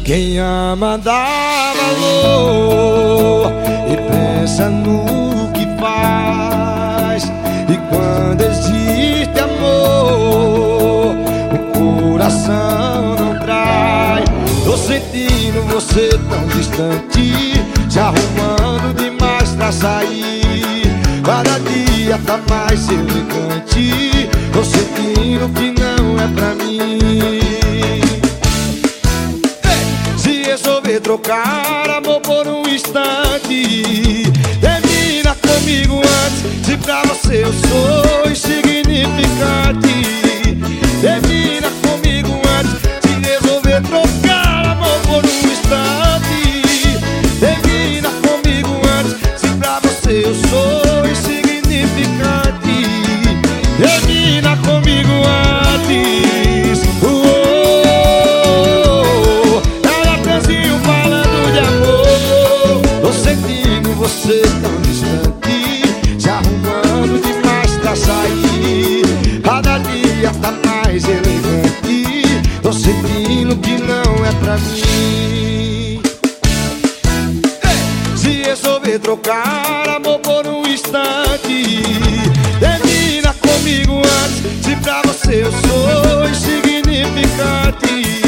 Quem ama dá valor e pensa no que faz. E quando existe amor, o coração não trai. Tô sentindo você tão distante, se arrumando demais pra sair. Cada dia tá mais elegante, tô sentindo que não é pra mim. Se resolver trocar amor por um instante, termina comigo antes. Se pra você eu sou insignificante, termina comigo antes. Se resolver trocar amor por um instante, termina comigo antes. Se pra você eu sou insignificante, termina comigo antes. Você tão distante, se arrumando demais pra sair. Cada dia tá mais elegante, tô sentindo que não é pra mim. Se resolver trocar amor por um instante, termina comigo antes. Se pra você eu sou insignificante,